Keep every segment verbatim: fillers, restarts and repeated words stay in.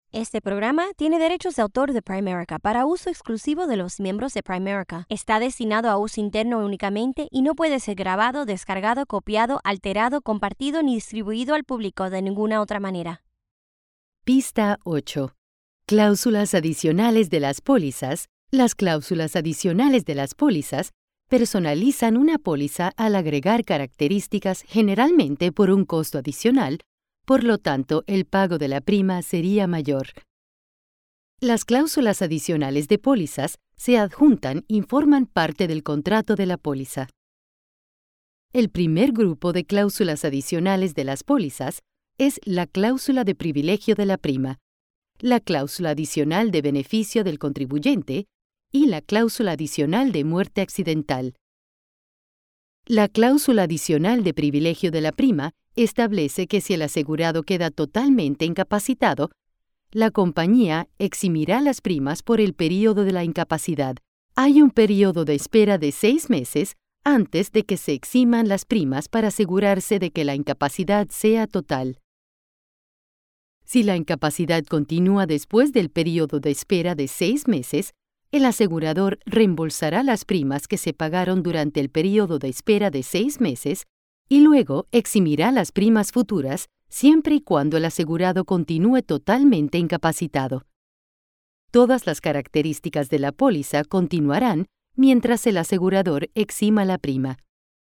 Este programa tiene derechos de autor de Primerica para uso exclusivo de los miembros de Primerica. Está destinado a uso interno únicamente y no puede ser grabado, descargado, copiado, alterado, compartido ni distribuido al público de ninguna otra manera. Pista ocho. Cláusulas adicionales de las pólizas. Las cláusulas adicionales de las pólizas personalizan una póliza al agregar características generalmente por un costo adicional. Por lo tanto, el pago de la prima sería mayor. Las cláusulas adicionales de pólizas se adjuntan y forman parte del contrato de la póliza. El primer grupo de cláusulas adicionales de las pólizas es la cláusula de privilegio de la prima, la cláusula adicional de beneficio del contribuyente y la cláusula adicional de muerte accidental. La cláusula adicional de privilegio de la prima establece que si el asegurado queda totalmente incapacitado, la compañía eximirá las primas por el período de la incapacidad. Hay un período de espera de seis meses antes de que se eximan las primas para asegurarse de que la incapacidad sea total. Si la incapacidad continúa después del período de espera de seis meses, el asegurador reembolsará las primas que se pagaron durante el período de espera de seis meses y luego eximirá las primas futuras siempre y cuando el asegurado continúe totalmente incapacitado. Todas las características de la póliza continuarán mientras el asegurador exima la prima.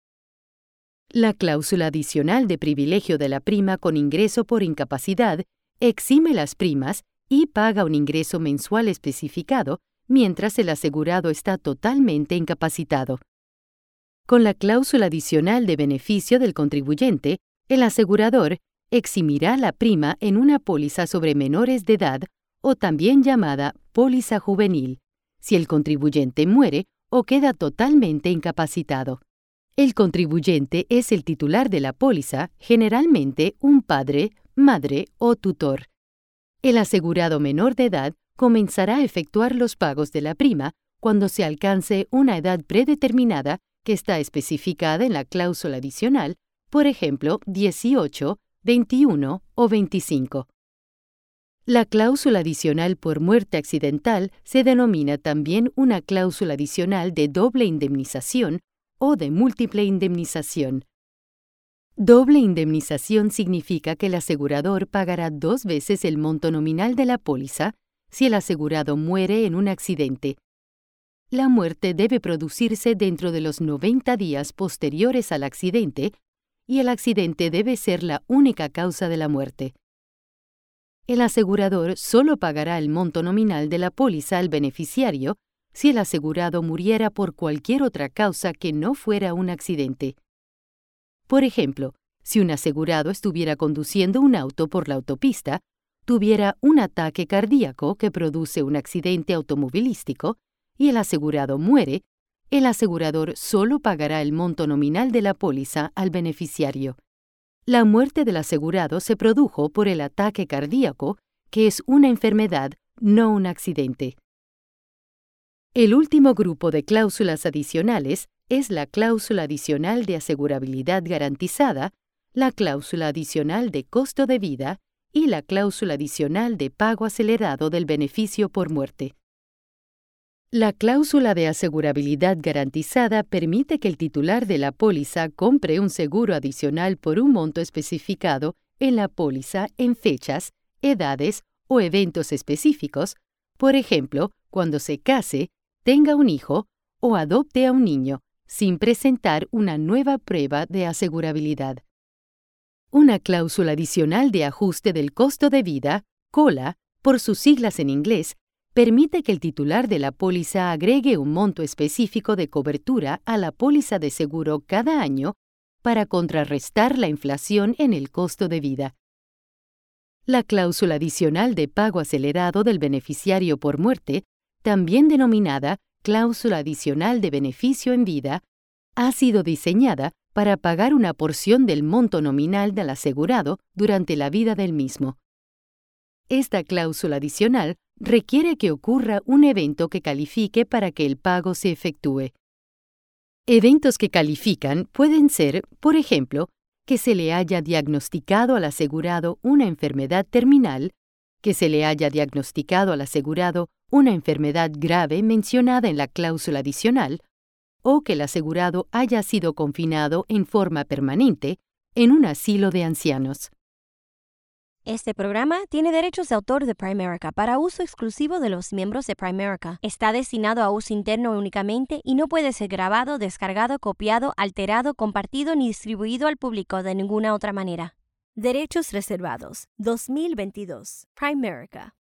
La cláusula adicional de privilegio de la prima con ingreso por incapacidad exime las primas y paga un ingreso mensual especificado mientras el asegurado está totalmente incapacitado. Con la cláusula adicional de beneficio del contribuyente, el asegurador eximirá la prima en una póliza sobre menores de edad o también llamada póliza juvenil, si el contribuyente muere o queda totalmente incapacitado. El contribuyente es el titular de la póliza, generalmente un padre, madre o tutor. El asegurado menor de edad comenzará a efectuar los pagos de la prima cuando se alcance una edad predeterminada que está especificada en la cláusula adicional, por ejemplo, dieciocho, veintiuno o veinticinco. La cláusula adicional por muerte accidental se denomina también una cláusula adicional de doble indemnización o de múltiple indemnización. Doble indemnización significa que el asegurador pagará dos veces el monto nominal de la póliza si el asegurado muere en un accidente. La muerte debe producirse dentro de los noventa días posteriores al accidente y el accidente debe ser la única causa de la muerte. El asegurador solo pagará el monto nominal de la póliza al beneficiario si el asegurado muriera por cualquier otra causa que no fuera un accidente. Por ejemplo, si un asegurado estuviera conduciendo un auto por la autopista, tuviera un ataque cardíaco que produce un accidente automovilístico y el asegurado muere, el asegurador solo pagará el monto nominal de la póliza al beneficiario. La muerte del asegurado se produjo por el ataque cardíaco, que es una enfermedad, no un accidente. El último grupo de cláusulas adicionales es la cláusula adicional de asegurabilidad garantizada, la cláusula adicional de costo de vida y la cláusula adicional de pago acelerado del beneficio por muerte. La cláusula de asegurabilidad garantizada permite que el titular de la póliza compre un seguro adicional por un monto especificado en la póliza en fechas, edades o eventos específicos, por ejemplo, cuando se case, tenga un hijo o adopte a un niño, sin presentar una nueva prueba de asegurabilidad. Una cláusula adicional de ajuste del costo de vida, COLA, por sus siglas en inglés, permite que el titular de la póliza agregue un monto específico de cobertura a la póliza de seguro cada año para contrarrestar la inflación en el costo de vida. La cláusula adicional de pago acelerado del beneficiario por muerte, también denominada cláusula adicional de beneficio en vida, ha sido diseñada para pagar una porción del monto nominal del asegurado durante la vida del mismo. Esta cláusula adicional requiere que ocurra un evento que califique para que el pago se efectúe. Eventos que califican pueden ser, por ejemplo, que se le haya diagnosticado al asegurado una enfermedad terminal, que se le haya diagnosticado al asegurado una enfermedad grave mencionada en la cláusula adicional, o que el asegurado haya sido confinado en forma permanente en un asilo de ancianos. Este programa tiene derechos de autor de Primerica para uso exclusivo de los miembros de Primerica. Está destinado a uso interno únicamente y no puede ser grabado, descargado, copiado, alterado, compartido ni distribuido al público de ninguna otra manera. Derechos reservados. dos mil veintidós. Primerica.